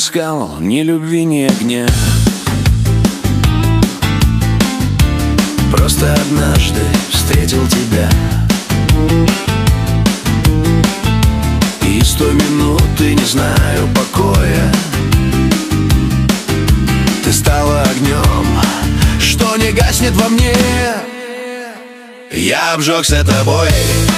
искал ни любви, ни огня. Просто однажды встретил тебя, и с той минуты не знаю покоя. Ты стала огнем, что не гаснет во мне. Я обжегся тобой,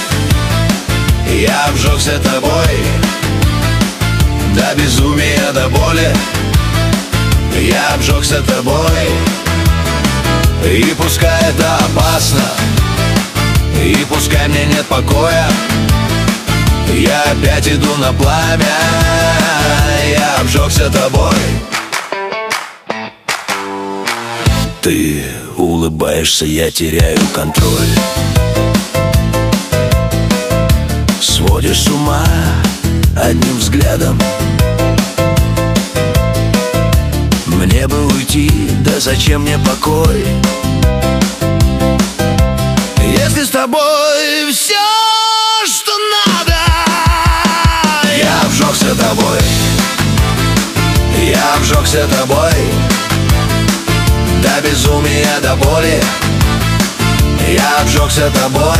я обжегся тобой, до безумия, до боли. Я обжегся тобой, и пускай это опасно, и пускай мне нет покоя, я опять иду на пламя. Я обжегся тобой. Ты улыбаешься, я теряю контроль. Сводишь с ума одним взглядом. Мне бы уйти, да зачем мне покой, если с тобой все, что надо. Я обжегся тобой, я обжегся тобой, до безумия, до боли. Я обжегся тобой,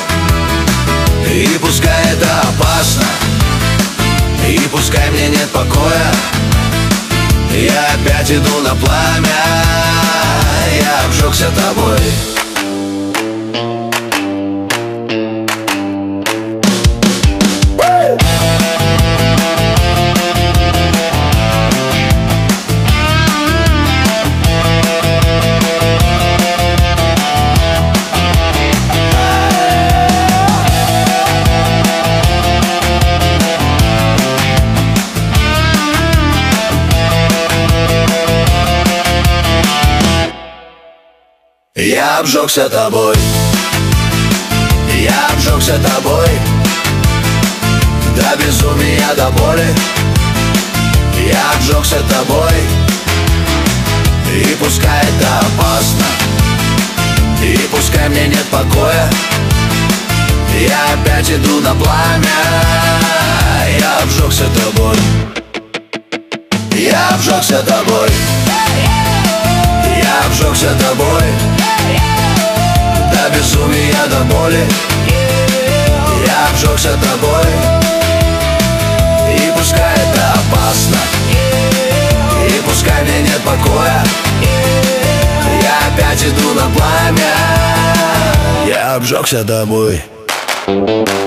и пускай это опасно, и пускай мне нет покоя, я опять иду на пламя. Я обжегся тобой. Я обжегся тобой, я обжегся тобой, до безумия, до боли. Я обжегся тобой, и пускай это опасно, и пускай мне нет покоя, я опять иду на пламя. Я обжегся тобой, я обжегся тобой, я обжегся тобой, до безумия, до боли. Я обжегся тобой, и пускай это опасно, и пускай мне нет покоя, я опять иду на пламя. Я обжегся тобой.